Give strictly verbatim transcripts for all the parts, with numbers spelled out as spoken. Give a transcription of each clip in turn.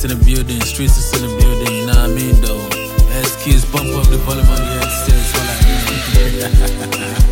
Gas in the building, streets is in the building, you know what I mean though. As kids pump up the volume on the headsets, all like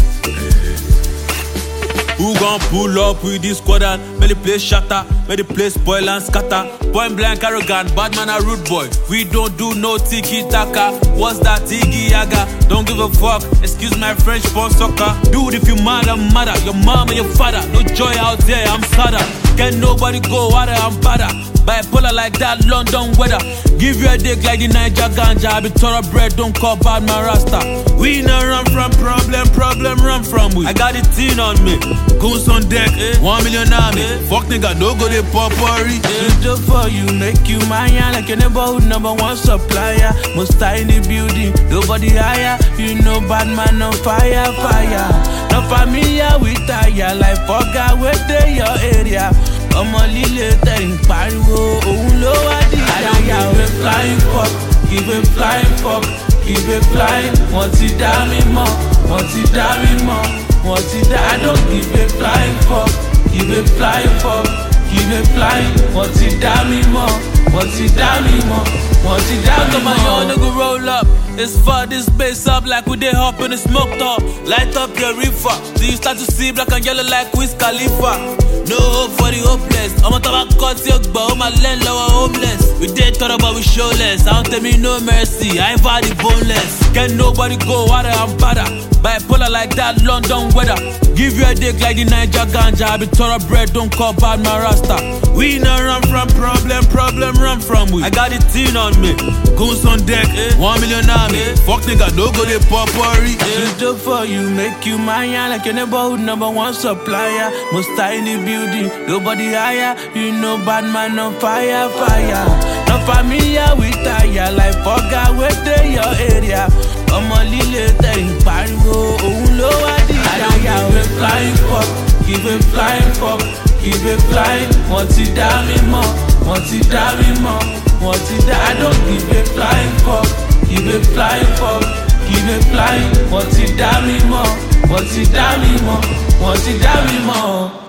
Who gon' pull up with this squadron? Make the place shatter, make the place spoil and scatter. Point blank arrogant, bad man a rude boy. We don't do no tiki-taka. What's that tiki-yaga? Don't give a fuck, excuse my French for soccer. Dude, if you mad, I'm madder. Your mom and your father, no joy out there, I'm sadder. Can nobody go harder, I'm badder. Bipolar like that London weather. Give you a dick like the Niger ganja. I be thoroughbred, don't call bad man rasta. We not run from problem, problem run from we. I got the teen on me, goons on deck, eh? One million army, eh? Fuck nigga, no go they pop worry. Do for you, make you mine like your neighborhood number one supplier. Most high in the building, nobody higher. You know bad man on fire, fire. No familiar with tire, like fuck out with your area. Ọmọ líle tẹ̀yìn pariwo, òun ló wá di àyà. Give a flying fuck, give a flying fuck, give a flying. Wọ́n ti dá mi mọ̀, wọ́n ti dá mi mọ̀, wọ́n ti dá. I don't give a flying fuck, give a flying fuck, give a flying. Wọ́n ti dá mi mọ̀, wọ́n ti dá mi mọ̀, wọ́n ti dá mi mọ̀. My young nigga roll up, it's for this space up like we dey hop in the smoke top. Light up your reefer, till you start to see black and yellow like Wiz Khalifa. No hope for the hopeless. I'm on top of cut your but all my land lower homeless. We did thought about we showless. I don't tell me no mercy. I ain't body boneless. Can nobody go harder, I'm badder. Bipolar like that London weather. Give you a dick like the Niger ganja. I be thoroughbred, don't call bad man rasta. We not run from problem, problem run from we. I got the teen on me, goons on deck, eh? One million army, eh? Fuck nigga, no go they pop worry. Eh? Do for you, make you mine like your neighborhood number one supplier. Most high in the building, nobody higher. You know bad man on fire, fire. No familiar with tire, like fuck out with your area. Ọmọ líle tẹ̀yìn pariwo, òun ló wá di àyà. Give a flying fuck, give a flying fuck, give a flying. Wọ́n ti dá mi mọ̀, wọ́n ti dá mi mọ̀, wọ́n ti dá. I don't give a flying fuck, give a flying fuck, give a flying. Wọ́n ti dá mi mọ̀, wọ́n ti dá mi mọ̀, wọ́n ti dá mi mọ̀.